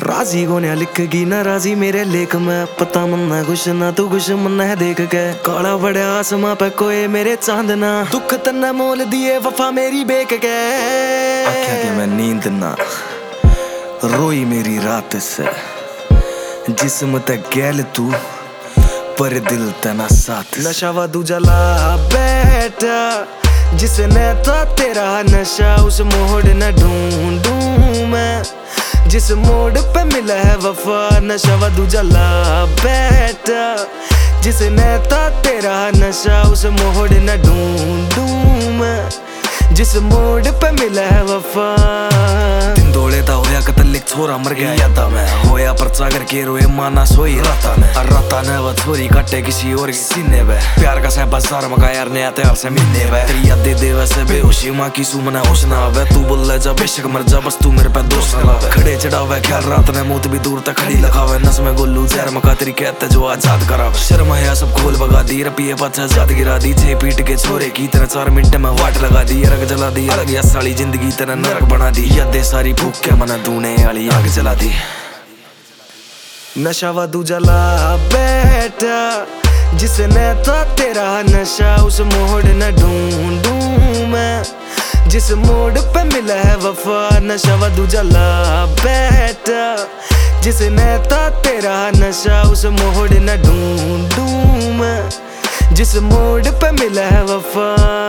राजी गोने लिखेगी ना राजी मेरे लेख में, पता मन्ना खुश ना तू खुश मन्ना है देख के। काला बड़ा आसमां पे कोई मेरे चांदना, दुख तन्ना मोल दिए वफा मेरी बेक के। आख्या कि मैं नींद ना रोई मेरी रात से, जिस्म ते गैल तू पर दिल तना साथ। नशा वादू जला बैठा जिसने तो तेरा नशा, उस मोड़ न ढूंढूं मैं जिस मोड़ पे मिला है वफा। नशा वादू जला बैठा जिसने तो तेरा नशा, उस मोड़ न ढूंढूं मैं जिस मोड़ पे मिला है वफा। दिन दौड़े दा होया कतल एक छोरा मर गया यादा में, होया परचा करके रोए माना सोई राता ने। राता ने वो छोरी काटे किसी और की सीने पे, प्यार का सह बाजार मका यार ने आते यार से मिलने पे। तेरी याद दे वैसे बेहोशी माँ की सुमना होश ना आवे, तू बोल ले जा बेशक मर जा बस तू मेरे पे दोष ना लावे। खड़े चढ़ावे ख्याल रात ने मौत भी दूर तक खड़ी लगावे, नस में गोलू जहर मका तेरी कहते जो आजाद करावे। शर्म है सब खोल भगा दी रपिए पाछा जात गिरा दी, छे पीट के छोरे की तरह 4 मिनट में वाट लगा दी। रग जला दी अलग या साली जिंदगी तेरा नरक बना दी, यादें सारी फूक के मना दूने वाली आग जला दी। नशा वादू जला बैठा जिसने तो तेरा नशा, उस मोड़ न ढूंढूं मैं जिस मोड़ पे मिला है वफा। नशा वादू जला बैठा जिसने तो तेरा नशा, उस मोड़ न ढूंढूं मैं जिस मोड़ पे मिला है वफा।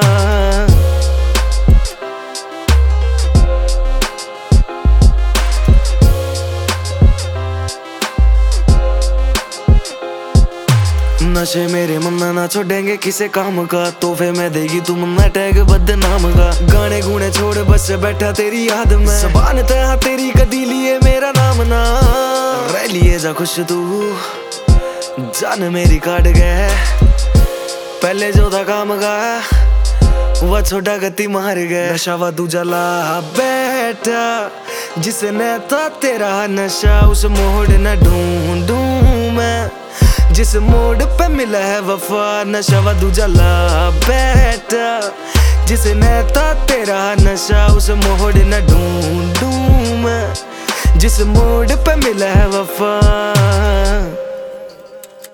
नशे मेरे मन्ना ना छोड़ेंगे किसे काम का, तोहफे में देगी तू मन्ना टैग बदनाम का। गाने गुने छोड़ बस बैठा तेरी याद में, जबान तहा तेरी कदी लिए मेरा नाम ना। रह लिए जा खुश तू जान मेरी काट गए, पहले जो था काम का वह छोटा गति मार गए। नशा वादू जला बैठा जिसने तो तेरा नशा, उस मोड़ न ढूंढूं मैं जिस मोड़ पे मिला है वफा। नशा वादू जला बैठा जिसने तो तेरा नशा, उस मोड़ न ढूंढूं मैं जिस मोड़ पे मिला है वफा।